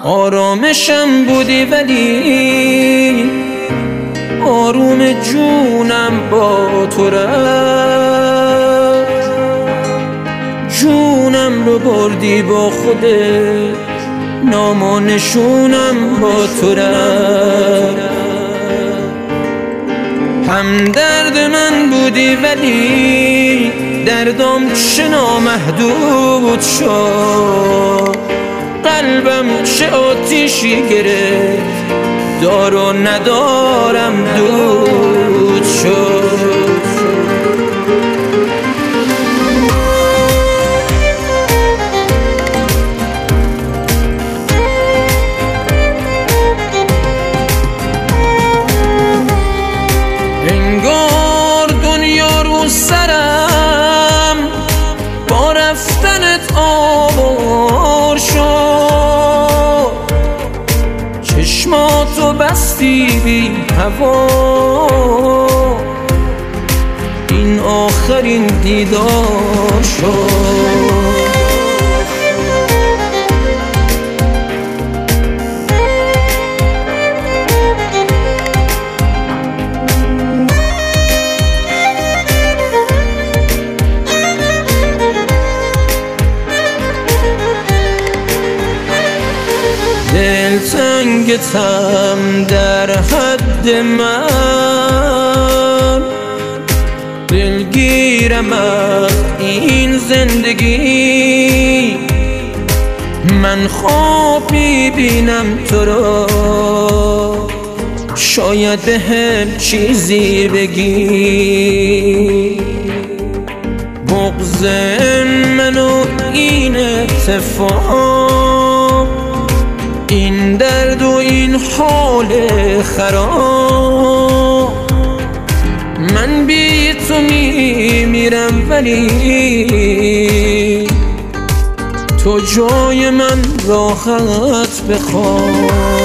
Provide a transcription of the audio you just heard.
آرامشم بودی ولی آروم جونم با تو رفت، جونم رو بردی با خودت، نام و نشونم با تو رفت. همدرد من بودی ولی دردم چه نامحدود شد، قلبم چه آتیشی گرفت، دار و ندارم دود شد. انگار دنیا رو سرم با رفتنت آوار شد، چشماتو بستی بی هوا، این آخرین دیدار شد. دلتنگتم در حد من، دلگیرم از این زندگی، من خواب میبینم تو را، شاید بهم چیزی بگی. بغض منو این اتفاق، این درد و این حال خراب، من بی تو میمیرم ولی تو جای من راحت بخواب.